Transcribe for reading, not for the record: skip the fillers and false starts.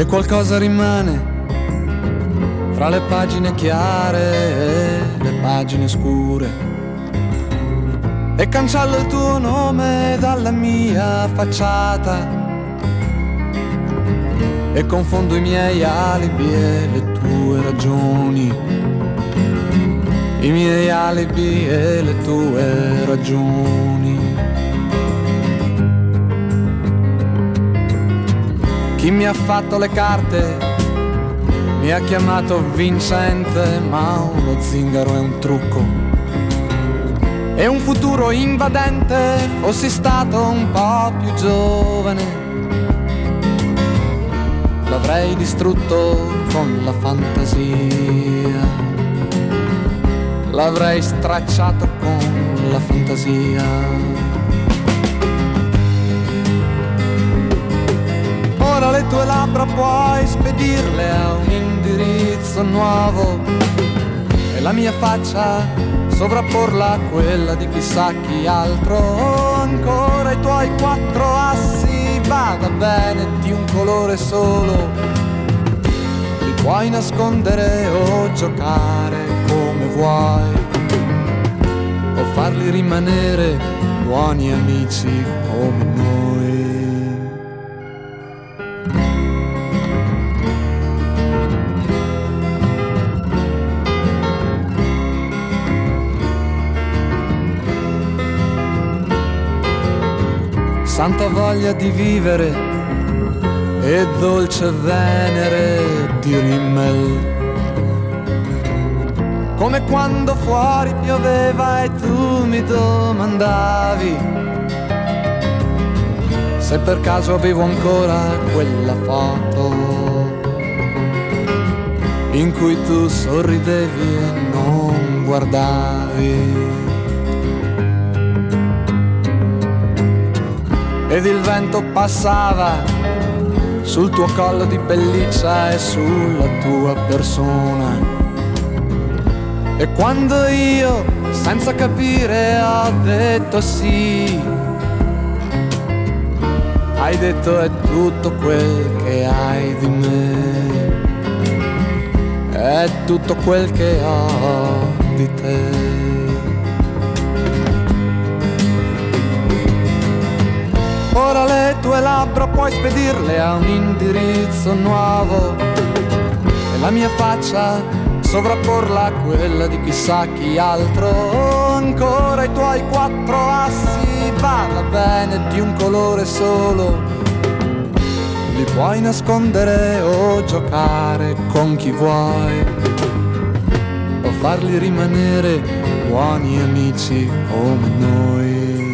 e qualcosa rimane fra le pagine chiare e le pagine scure, e cancello il tuo nome dalla mia facciata e confondo i miei alibi e le tue ragioni, i miei alibi e le tue ragioni. Chi mi ha fatto le carte mi ha chiamato vincente, ma uno zingaro è un trucco e un futuro invadente. Fossi stato un po' più giovane, l'avrei distrutto con la fantasia, l'avrei stracciato con la fantasia. Ora le tue labbra puoi spedirle a un indirizzo nuovo e la mia faccia sovrapporla a quella di chissà chi altro. Ancora i tuoi 4 assi, vada bene, di un colore solo, li puoi nascondere o giocare come vuoi, o farli rimanere buoni amici come noi. Santa voglia di vivere e dolce venere di rimmel, come quando fuori pioveva e tu mi domandavi se per caso avevo ancora quella foto in cui tu sorridevi e non guardavi. Ed il vento passava sul tuo collo di pelliccia e sulla tua persona, e quando io, senza capire, ho detto sì, hai detto è tutto quel che hai di me, è tutto quel che ho di te. Ora le tue labbra puoi spedirle a un indirizzo nuovo e la mia faccia sovrapporla a quella di chissà chi altro. Ancora i tuoi 4 assi, vada bene, di un colore solo, li puoi nascondere o giocare con chi vuoi, o farli rimanere buoni amici come noi.